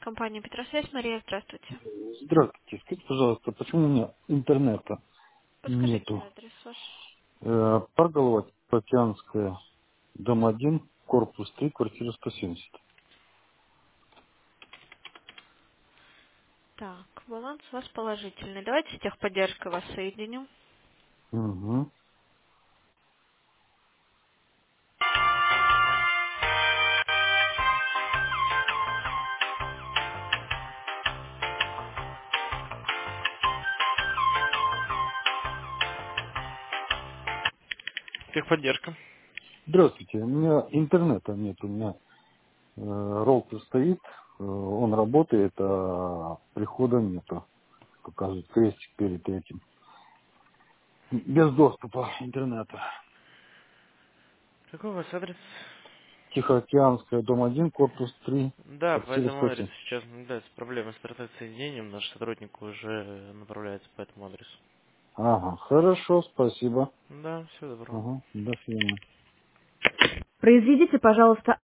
Компания Петросвязь. Мария, здравствуйте. Здравствуйте. Скажите, пожалуйста, почему у меня интернета Подскажите нету? адрес ваш. Парголова, Океанская, дом 1, корпус 3, квартира 170. Так, баланс у вас положительный. Давайте с техподдержкой вас соединю. Угу. Техподдержка. Здравствуйте. У меня интернета нет. У меня роутер стоит, он работает, а прихода нету. Показывает крестик перед этим. Без доступа интернета. Какой у вас адрес? Тихоокеанская, дом 1, корпус 3, Да, по квартира этому адресу 170. сейчас наблюдается проблема с интернет-соединением. Наш сотрудник уже направляется по этому адресу. Ага, хорошо, спасибо. Да, всего доброго. Ага, до свидания. Произведите, пожалуйста,